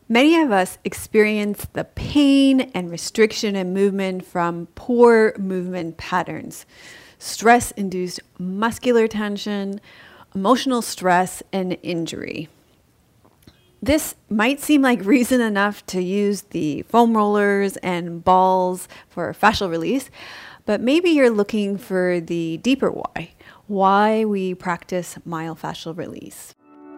Many of us experience the pain and restriction in movement from poor movement patterns, stress-induced muscular tension, emotional stress, and injury. This might seem like reason enough to use the foam rollers and balls for fascial release, but maybe you're looking for the deeper why we practice myofascial release.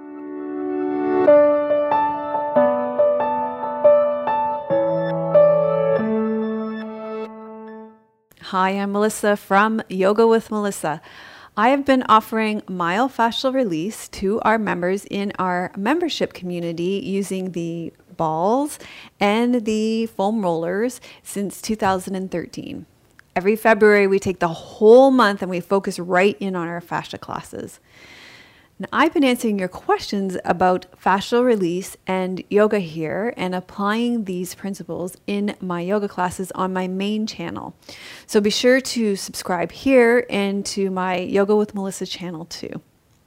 Hi, I'm Melissa from Yoga with Melissa. I have been offering myofascial release to our members in our membership community using the balls and the foam rollers since 2013. Every February, we take the whole month and we focus right in on our fascia classes. Now, I've been answering your questions about fascial release and yoga here and applying these principles in my yoga classes on my main channel. So be sure to subscribe here and to my Yoga with Melissa channel too.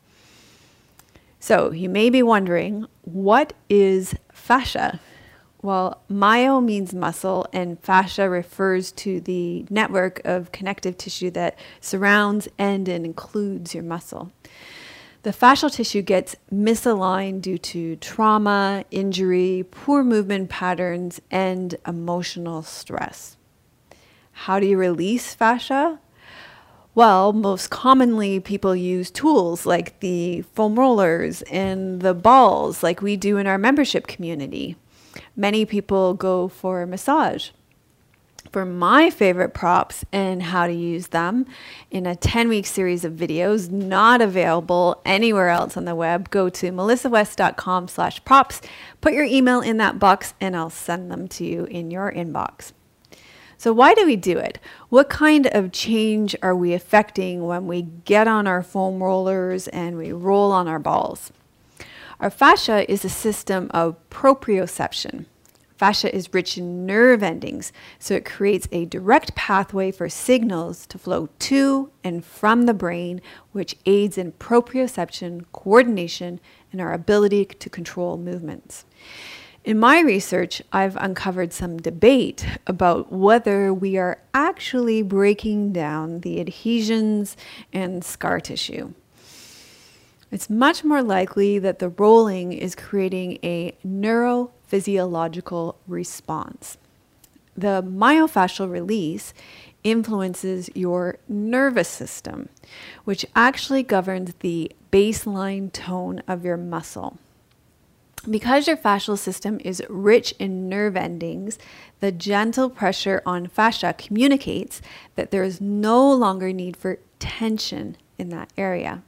So you may be wondering, what is fascia? Well, myo means muscle and fascia refers to the network of connective tissue that surrounds and includes your muscle. The fascial tissue gets misaligned due to trauma, injury, poor movement patterns, and emotional stress. How do you release fascia? Well, most commonly people use tools like the foam rollers and the balls like we do in our membership community. Many people go for a massage. For my favorite props and how to use them in a 10-week series of videos not available anywhere else on the web, go to melissawest.com/props, put your email in that box, and I'll send them to you in your inbox. So why do we do it? What kind of change are we affecting when we get on our foam rollers and we roll on our balls? Our fascia is a system of proprioception. Fascia is rich in nerve endings, so it creates a direct pathway for signals to flow to and from the brain, which aids in proprioception, coordination, and our ability to control movements. In my research, I've uncovered some debate about whether we are actually breaking down the adhesions and scar tissue. It's much more likely that the rolling is creating a neurophysiological response. The myofascial release influences your nervous system, which actually governs the baseline tone of your muscle. Because your fascial system is rich in nerve endings, the gentle pressure on fascia communicates that there is no longer need for tension in that area.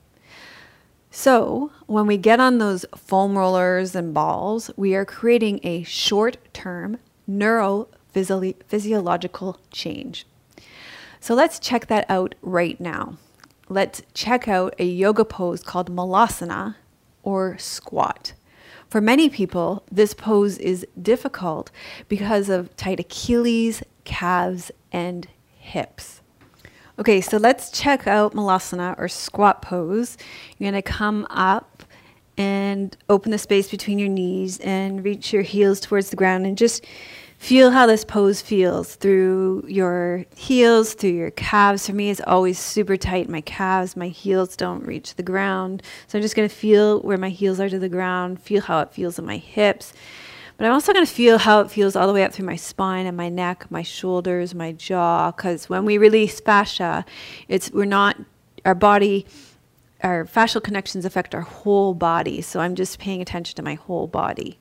So when we get on those foam rollers and balls, we are creating a short-term neurophysiological change. So let's check that out right now. Let's check out a yoga pose called Malasana or squat. For many people, this pose is difficult because of tight Achilles, calves, and hips. Okay, so let's check out Malasana or squat pose. You're going to come up and open the space between your knees and reach your heels towards the ground and just feel how this pose feels through your heels, through your calves. For me, it's always super tight. My calves, my heels don't reach the ground. So I'm just going to feel where my heels are to the ground, feel how it feels in my hips. But I'm also going to feel how it feels all the way up through my spine and my neck, my shoulders, my jaw. Because when we release fascia, our fascial connections affect our whole body. So I'm just paying attention to my whole body.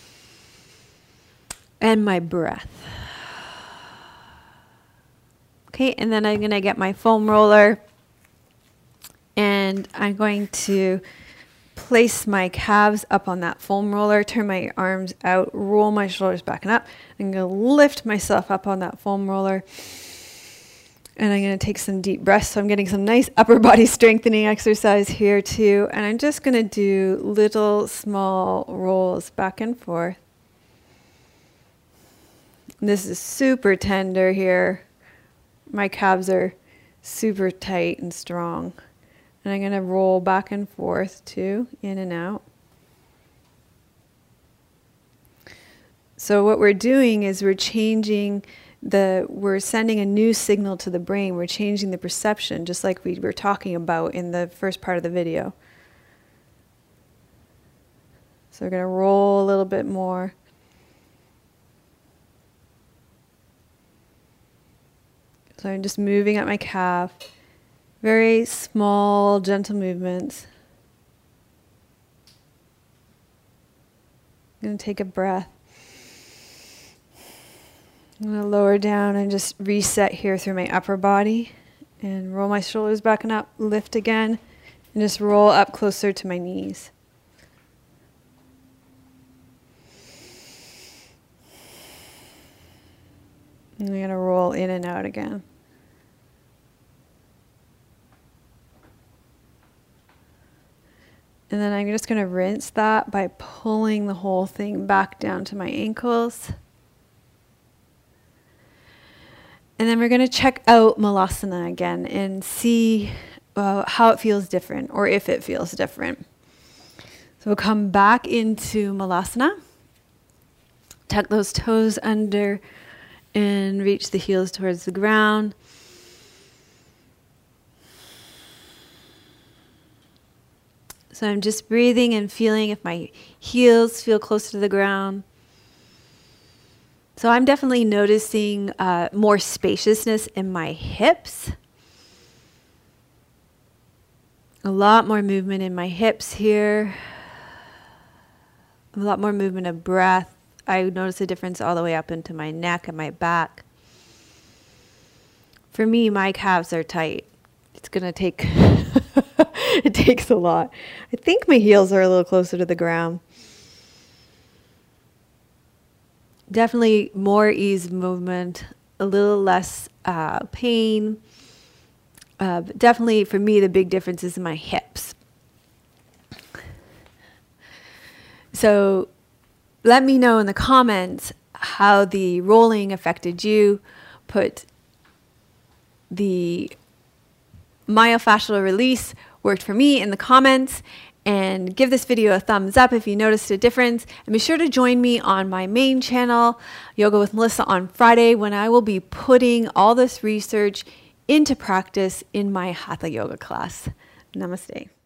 And my breath. Okay, and then I'm going to get my foam roller. And I'm going to place my calves up on that foam roller, turn my arms out, roll my shoulders back and up. I'm going to lift myself up on that foam roller. And I'm going to take some deep breaths. So I'm getting some nice upper body strengthening exercise here too. And I'm just going to do little small rolls back and forth. This is super tender here. My calves are super tight and strong. And I'm going to roll back and forth too, in and out. So what we're doing is we're sending a new signal to the brain. We're changing the perception, just like we were talking about in the first part of the video. So we're going to roll a little bit more. So I'm just moving up my calf. Very small, gentle movements. I'm going to take a breath. I'm going to lower down and just reset here through my upper body. And roll my shoulders back and up, lift again, and just roll up closer to my knees. And I'm going to roll in and out again. And then I'm just going to rinse that by pulling the whole thing back down to my ankles. And then we're going to check out Malasana again and see how it feels different, or if it feels different. So we'll come back into Malasana. Tuck those toes under and reach the heels towards the ground. So I'm just breathing and feeling if my heels feel close to the ground. So I'm definitely noticing more spaciousness in my hips. A lot more movement in my hips here. A lot more movement of breath. I notice a difference all the way up into my neck and my back. For me, my calves are tight. It's going to take, it takes a lot. I think my heels are a little closer to the ground. Definitely more ease of movement, a little less pain. But definitely for me, the big difference is in my hips. So let me know in the comments how the rolling affected you. Put the myofascial release worked for me in the comments, and give this video a thumbs up if you noticed a difference. And be sure to join me on my main channel, Yoga with Melissa, on Friday, when I will be putting all this research into practice in my Hatha Yoga class. Namaste.